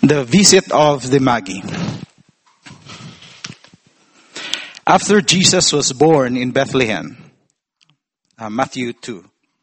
The visit of the Magi. After Jesus was born in Bethlehem, Matthew 2.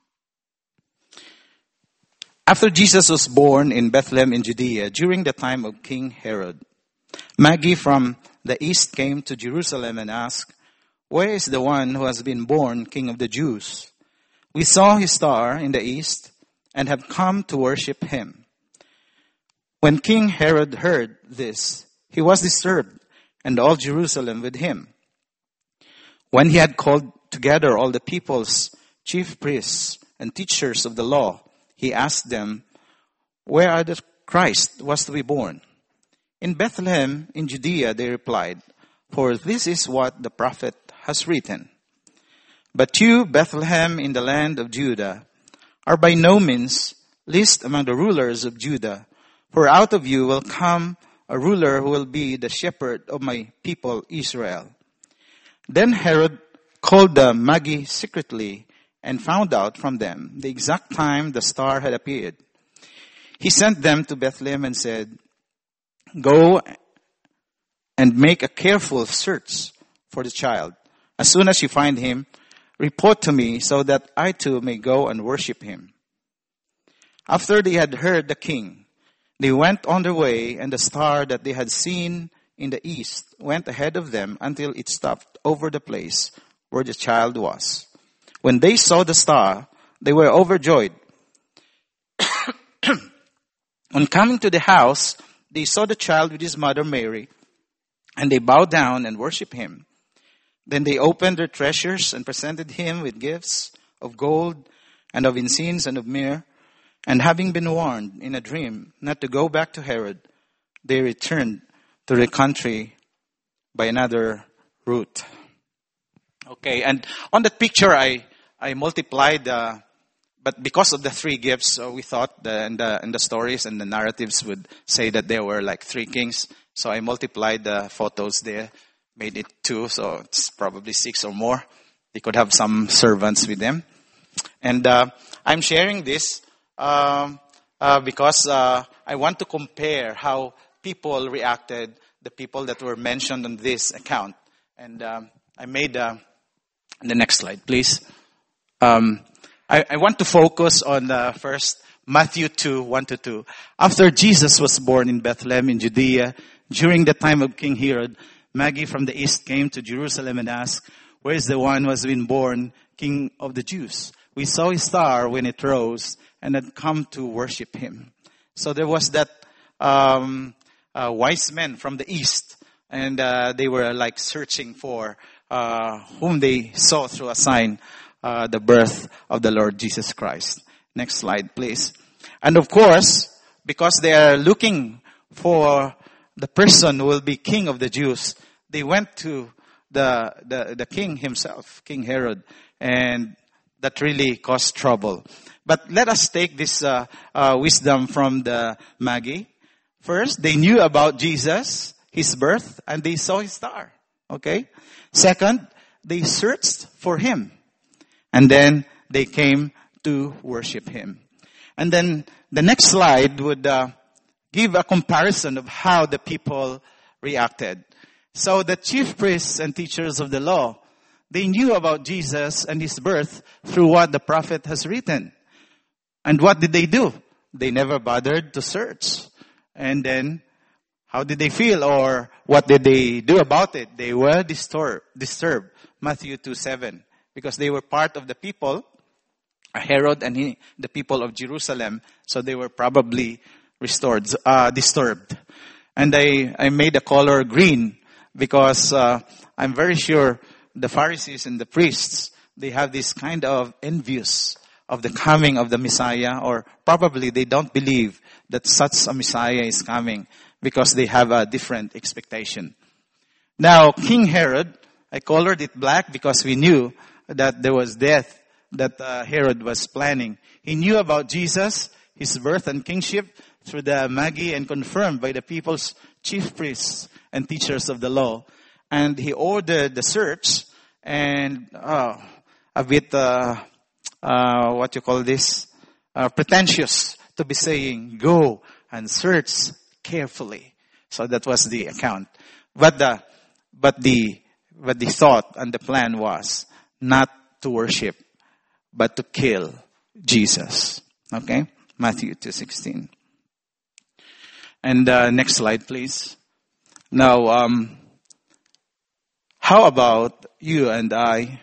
After Jesus was born in Bethlehem in Judea, during the time of King Herod, Magi from the east came to Jerusalem and asked, "Where is the one who has been born King of the Jews? We saw his star in the east and have come to worship him." When King Herod heard this, he was disturbed, and all Jerusalem with him. When he had called together all the people's chief priests and teachers of the law, he asked them, "Where are the Christ was to be born?" "In Bethlehem in Judea," they replied, "for this is what the prophet has written. But you, Bethlehem in the land of Judah, are by no means least among the rulers of Judah, for out of you will come a ruler who will be the shepherd of my people Israel." Then Herod called the Magi secretly and found out from them the exact time the star had appeared. He sent them to Bethlehem and said, "Go and make a careful search for the child. As soon as you find him, report to me so that I too may go and worship him." After they had heard the king, they went on their way, and the star that they had seen in the east went ahead of them until it stopped over the place where the child was. When they saw the star, they were overjoyed. On coming to the house, they saw the child with his mother Mary, and they bowed down and worshipped him. Then they opened their treasures and presented him with gifts of gold and of incense and of myrrh. And having been warned in a dream not to go back to Herod, they returned to the country by another route. Okay, and on that picture I multiplied, but because of the three gifts, we thought the stories and the narratives would say that there were like three kings. So I multiplied the photos there, made it 2, so it's probably 6 or more. They could have some servants with them. And I'm sharing this because I want to compare how people reacted, the people that were mentioned on this account. And I made the next slide, please. I want to focus on first Matthew 2, 1-2. After Jesus was born in Bethlehem in Judea, during the time of King Herod, Magi from the east came to Jerusalem and asked, "Where is the one who has been born King of the Jews? We saw his star when it rose and had come to worship him." So there was that wise men from the east, and they were like searching for whom they saw through a sign, the birth of the Lord Jesus Christ. Next slide, please. And of course, because they are looking for the person who will be King of the Jews, they went to the king himself, King Herod, and that really caused trouble. But let us take this wisdom from the Magi. First, they knew about Jesus, his birth, and they saw his star. Okay? Second, they searched for him. And then they came to worship him. And then the next slide would give a comparison of how the people reacted. So the chief priests and teachers of the law, they knew about Jesus and his birth through what the prophet has written. And what did they do? They never bothered to search. And then, how did they feel, or what did they do about it? They were disturbed. Matthew 2:7. Because they were part of the people, Herod and the people of Jerusalem. So they were probably disturbed. And I made the color green because I'm very sure the Pharisees and the priests, they have this kind of envious of the coming of the Messiah, or probably they don't believe that such a Messiah is coming because they have a different expectation. Now, King Herod, I colored it black because we knew that there was death that Herod was planning. He knew about Jesus, his birth and kingship through the Magi, and confirmed by the people's chief priests and teachers of the law. And he ordered the search, and a bit, pretentious to be saying, "Go and search carefully. So that was the account. But the thought and the plan was not to worship, but to kill Jesus. Okay? Matthew 2:16. And next slide, please. Now, how about you and I?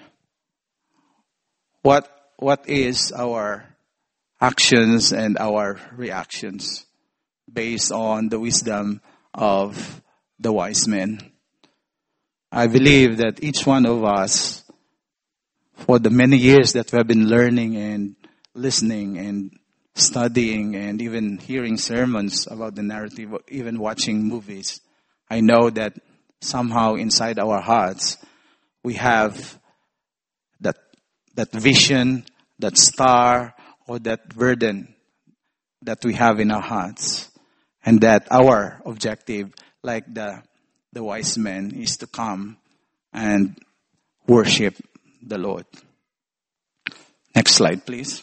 What is our actions and our reactions based on the wisdom of the wise men? I believe that each one of us, for the many years that we have been learning and listening and studying and even hearing sermons about the narrative, even watching movies, I know that somehow inside our hearts, we have that vision, that star, or that burden that we have in our hearts. And that our objective, like the wise men, is to come and worship the Lord. Next slide, please.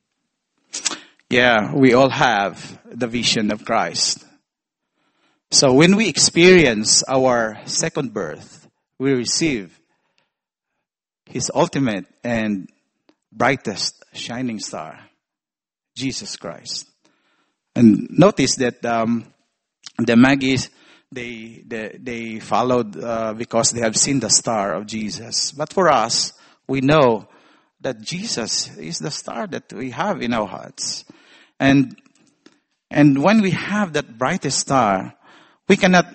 Yeah, we all have the vision of Christ. So when we experience our second birth, we receive His ultimate and brightest shining star, Jesus Christ. And notice that the Magi's, they followed because they have seen the star of Jesus. But for us, we know that Jesus is the star that we have in our hearts. And when we have that brightest star, we cannot,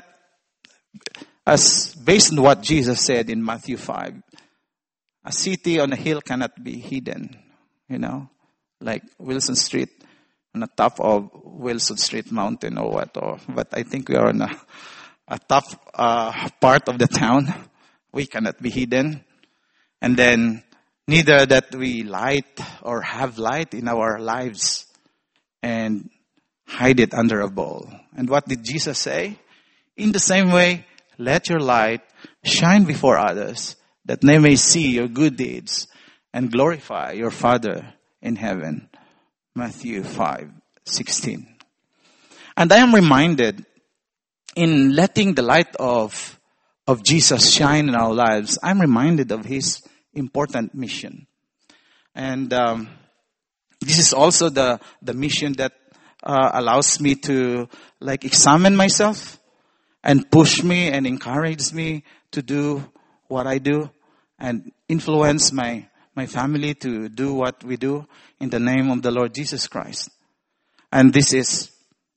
as based on what Jesus said in Matthew 5, a city on a hill cannot be hidden, like Wilson Street, on the top of Wilson Street Mountain or what. But I think we are on a top part of the town. We cannot be hidden. And then neither that we light or have light in our lives and hide it under a bowl. And what did Jesus say? In the same way, let your light shine before others, that they may see your good deeds and glorify your Father in heaven. Matthew 5:16. And I am reminded, in letting the light of Jesus shine in our lives, I'm reminded of His important mission. And this is also the mission that allows me to examine myself and push me and encourage me to do what I do and influence my family to do what we do in the name of the Lord Jesus Christ. And this is,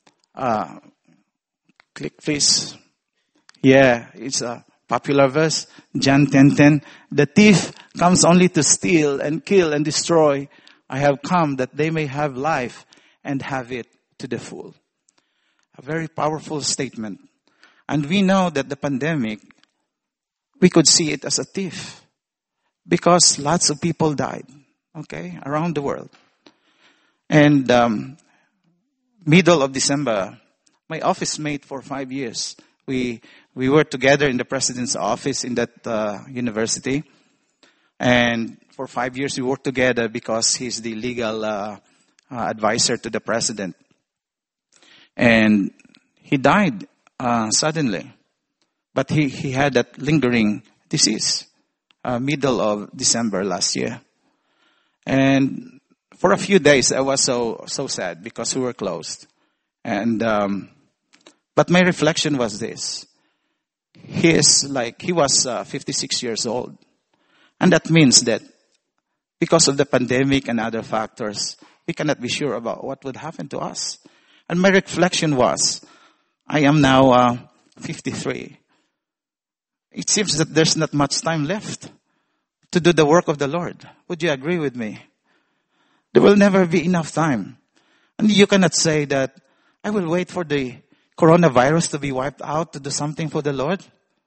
click please. Yeah, it's a popular verse, John 10:10. The thief comes only to steal and kill and destroy. I have come that they may have life and have it to the full. A very powerful statement. And we know that the pandemic, we could see it as a thief because lots of people died, around the world. And middle of December, my office mate for 5 years, we were together in the president's office in that university. And for 5 years we worked together because he's the legal advisor to the president. And he died suddenly. But he had that lingering disease, middle of December last year. And for a few days I was so sad because we were closed. And but my reflection was this. He was 56 years old. And that means that because of the pandemic and other factors, we cannot be sure about what would happen to us. And my reflection was, I am now 53. It seems that there's not much time left to do the work of the Lord. Would you agree with me? There will never be enough time. And you cannot say that, I will wait for the coronavirus to be wiped out to do something for the Lord.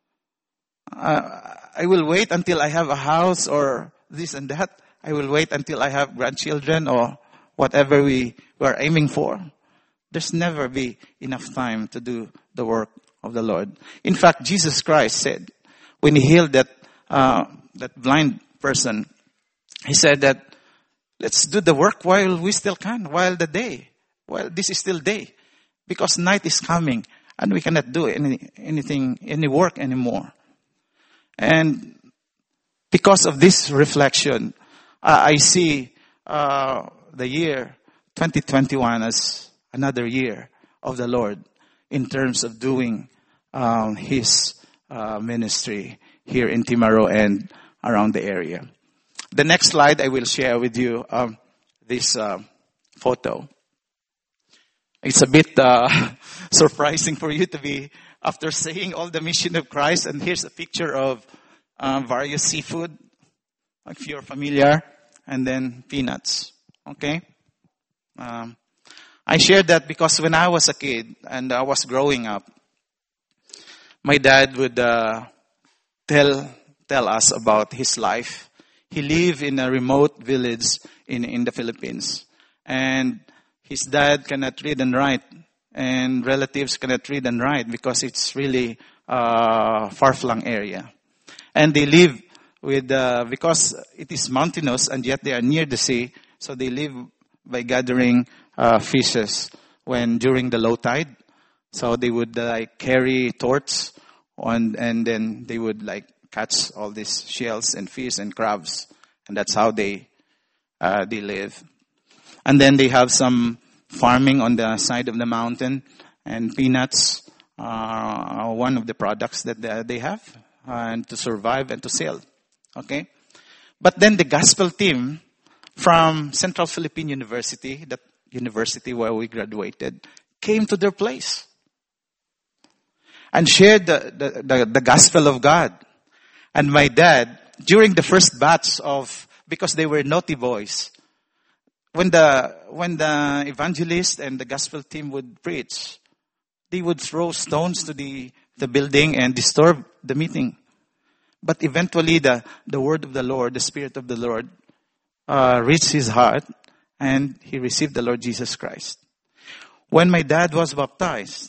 I will wait until I have a house or this and that. I will wait until I have grandchildren or whatever we are aiming for. There's never be enough time to do the work of the Lord. In fact, Jesus Christ said, when He healed that blind person, He said that, let's do the work while we still can, while this is still day. Because night is coming and we cannot do any work anymore. And because of this reflection, I see the year 2021 as another year of the Lord in terms of doing His ministry here in Timaru and around the area. The next slide, I will share with you this photo. It's a bit surprising for you to be, after saying all the mission of Christ, and here's a picture of various seafood, if you're familiar, and then peanuts. Okay? I shared that because when I was a kid and I was growing up, my dad would tell us about his life. He lived in a remote village in the Philippines. And his dad cannot read and write. And relatives cannot read and write because it's really a far-flung area. And they live with, because it is mountainous and yet they are near the sea, so they live by gathering fishes during the low tide. So they would carry torches and then they would catch all these shells and fish and crabs, and that's how they live. And then they have some farming on the side of the mountain, and peanuts are one of the products that they have, and to survive and to sell. Okay, but then the gospel team from Central Philippine University, that university where we graduated, came to their place and shared the gospel of God. And my dad, during the first batch because they were naughty boys, when the evangelist and the gospel team would preach, they would throw stones to the building and disturb the meeting. But eventually the word of the Lord, the Spirit of the Lord, reached his heart and he received the Lord Jesus Christ. When my dad was baptized,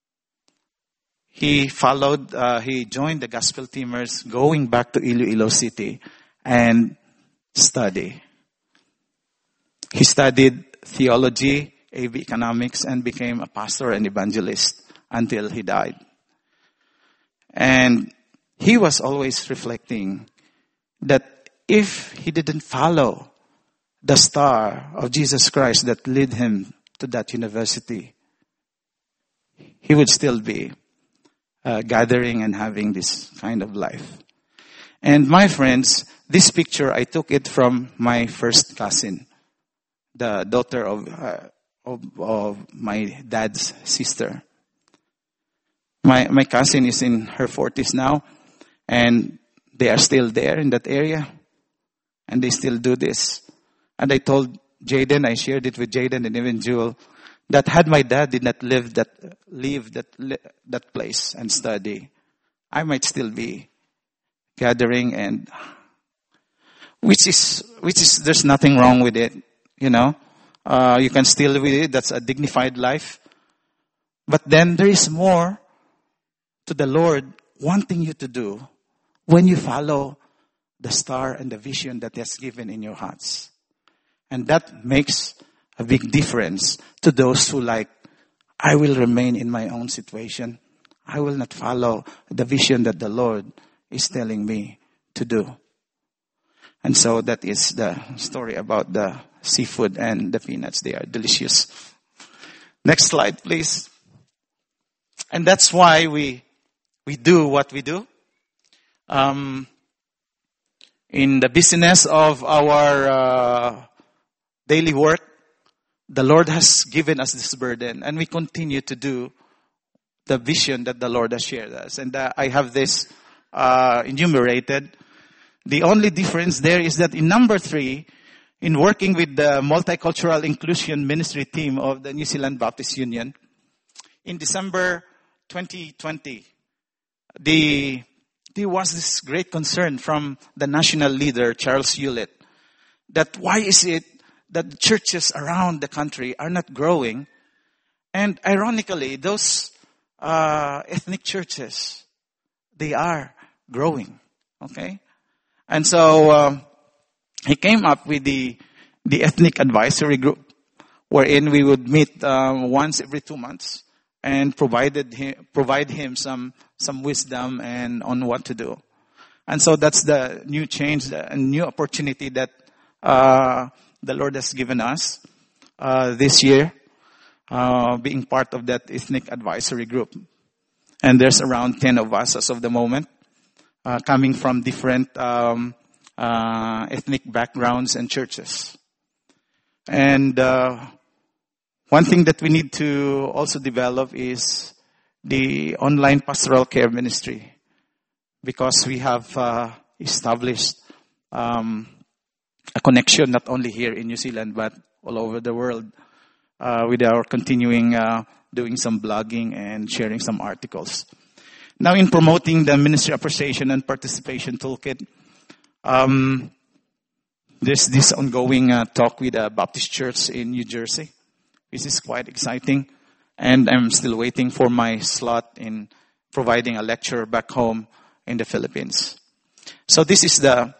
he joined the gospel teamers going back to Iloilo City and study. He studied theology, AV economics, and became a pastor and evangelist until he died. And he was always reflecting that if he didn't follow the star of Jesus Christ that led him to that university, he would still be gathering and having this kind of life. And my friends, this picture, I took it from my first cousin, the daughter of my dad's sister. My cousin is in her 40s now, and they are still there in that area, and they still do this. And I told Jaden, I shared it with Jaden and even Jewel, that had my dad did not leave that place and study, I might still be gathering, and which is there's nothing wrong with it, you know. You can still with it. That's a dignified life. But then there is more to the Lord wanting you to do when you follow the star and the vision that He has given in your hearts. And that makes a big difference to those who I will remain in my own situation. I will not follow the vision that the Lord is telling me to do. And so that is the story about the seafood and the peanuts. They are delicious. Next slide, please. And that's why we do what we do. In the business of our daily work, the Lord has given us this burden, and we continue to do the vision that the Lord has shared us. And I have this enumerated. The only difference there is that in number 3, in working with the Multicultural Inclusion Ministry team of the New Zealand Baptist Union, in December 2020, there was this great concern from the national leader, Charles Hewlett, that why is it that the churches around the country are not growing? And ironically, those ethnic churches, they are growing. Okay? And so he came up with the ethnic advisory group, wherein we would meet once every 2 months and provide him some wisdom and on what to do. And so that's the new change, a new opportunity that the Lord has given us this year, being part of that ethnic advisory group. And there's around 10 of us as of the moment, coming from different ethnic backgrounds and churches. And one thing that we need to also develop is the online pastoral care ministry, because we have established a connection not only here in New Zealand but all over the world with our continuing doing some blogging and sharing some articles. Now, in promoting the Ministry Appreciation and Participation Toolkit, there's this ongoing talk with a Baptist church in New Jersey. This is quite exciting, and I'm still waiting for my slot in providing a lecture back home in the Philippines. So this is the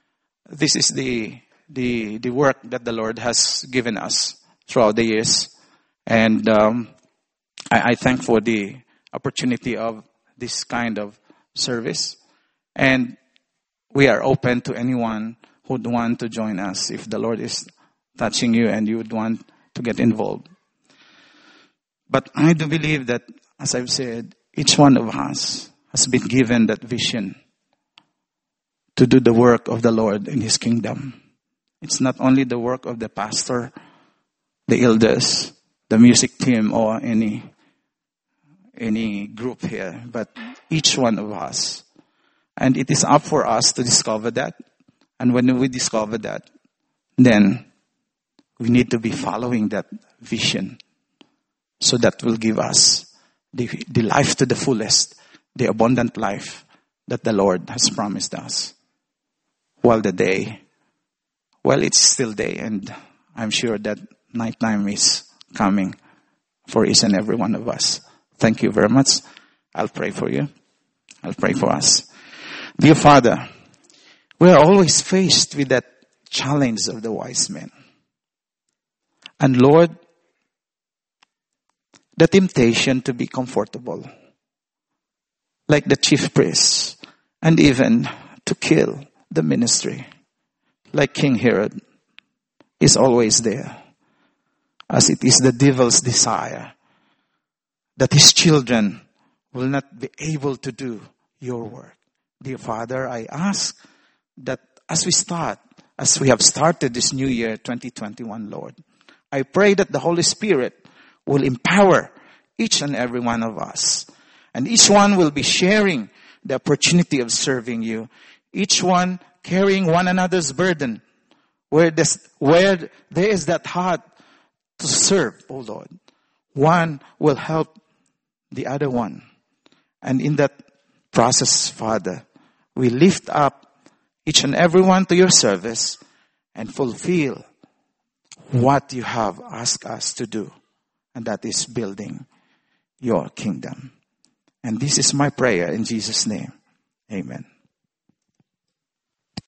work that the Lord has given us throughout the years, and I thank for the opportunity of this kind of service, and we are open to anyone who would want to join us if the Lord is touching you and you would want to get involved. But I do believe that, as I've said, each one of us has been given that vision to do the work of the Lord in His kingdom. It's not only the work of the pastor, the elders, the music team, or any group here, but each one of us. And it is up for us to discover that. And when we discover that, then we need to be following that vision. So that will give us the life to the fullest, the abundant life that the Lord has promised us. While it's still day, and I'm sure that nighttime is coming for each and every one of us. Thank you very much. I'll pray for you. I'll pray for us. Dear Father, we are always faced with that challenge of the wise men. And Lord, the temptation to be comfortable, like the chief priests, and even to kill the ministry, like King Herod, is always there, as it is the devil's desire that his children will not be able to do your work. Dear Father, I ask that as we have started this new year, 2021, Lord, I pray that the Holy Spirit will empower each and every one of us. And each one will be sharing the opportunity of serving you. Each one carrying one another's burden. Where there is that heart to serve, oh Lord. One will help the other one. And in that process, Father, we lift up each and every one to your service and fulfill what you have asked us to do. And that is building your kingdom. And this is my prayer in Jesus' name. Amen.